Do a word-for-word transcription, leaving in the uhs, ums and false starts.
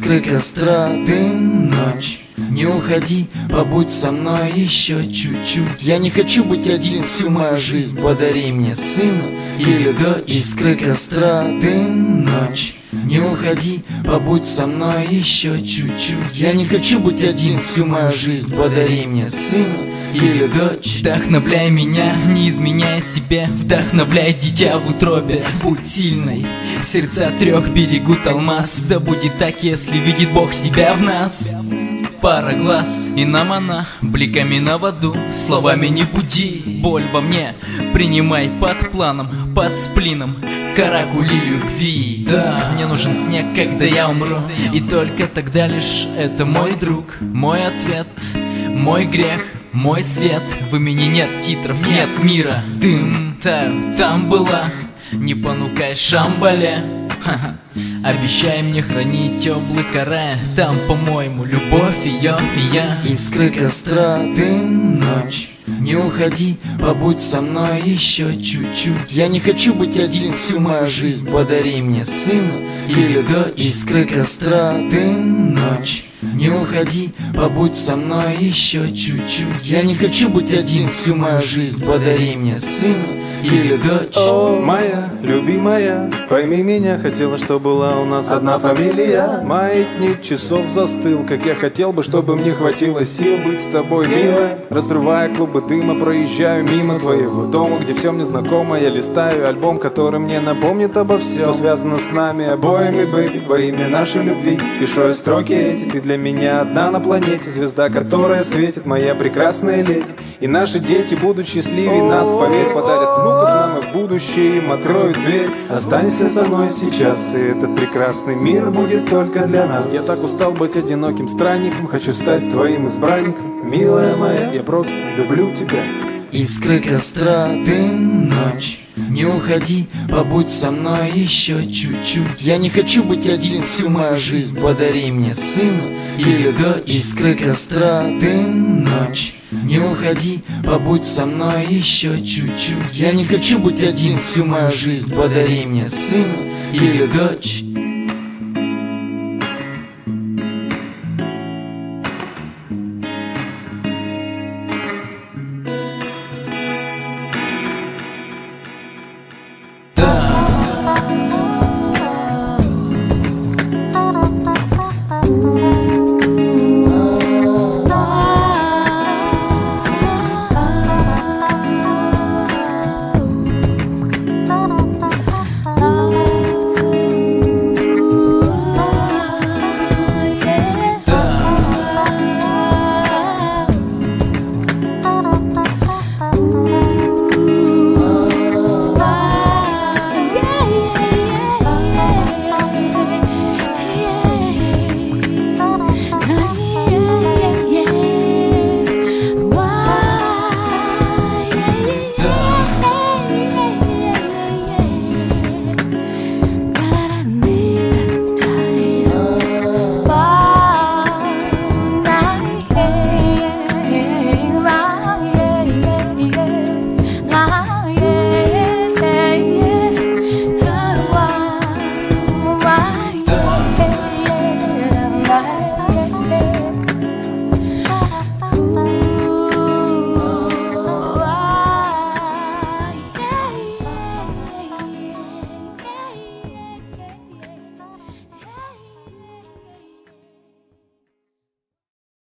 Искры костра, дым, ночь. Не уходи, побудь со мной еще чуть-чуть. Я не хочу быть один всю мою жизнь. Подари мне сына или дочь. Искры костра, дым, ночь. Не уходи, побудь со мной еще чуть-чуть. Я не хочу быть один всю мою жизнь. Подари мне сына или дочь. Вдохновляй меня, не изменяй себе. Вдохновляй дитя в утробе. Будь сильной, сердца трех берегут алмаз. Да будет так, если видит Бог себя в нас. Пара глаз, и нам она бликами на воду. Словами не буди боль во мне. Принимай под планом, под сплином каракули любви. Да, мне нужен снег, когда я умру. И только тогда лишь это мой друг. Мой ответ, мой грех, мой свет. В имени нет титров, нет мира. Дым, таю, там была. Не понукай Шамбале. Обещай мне хранить облако рая. Там, по-моему, любовь ее и я. Искры костра, дым, ночь. Не уходи, побудь со мной еще чуть-чуть. Я не хочу быть один всю мою жизнь. Подари мне сына или дочь. Искры костра, дым, ночь. Не уходи, побудь со мной еще чуть-чуть. Я не хочу быть один всю мою жизнь. Подари мне сына или дочь. О, моя любимая, пойми меня, хотела, чтобы была у нас одна фамилия. Маятник часов застыл, как я хотел бы, чтобы мне хватило сил быть с тобой, милая. Разрывая клубы дыма, проезжаю мимо твоего дома, где все мне знакомо. Я листаю альбом, который мне напомнит обо всем, что связано с нами обоими, бэйби. Во имя нашей любви пишу я строки эти. Ты для меня одна на планете, звезда, которая светит, моя прекрасная леди. И наши дети будут счастливее нас, поверь, подарят внуков нам и в будущее им откроют дверь. Останься со мной сейчас, и этот прекрасный мир будет только для нас. Я так устал быть одиноким странником, хочу стать твоим избранником. Милая моя, я просто люблю тебя. Искры костра, дым, ночь. Не уходи, побудь со мной еще чуть-чуть. Я не хочу быть один всю мою жизнь. Подари мне сына или дочь. Искры костра, дым, ночь. Не уходи, побудь со мной еще чуть-чуть. Я не хочу быть один всю мою жизнь. Подари мне сына или дочь.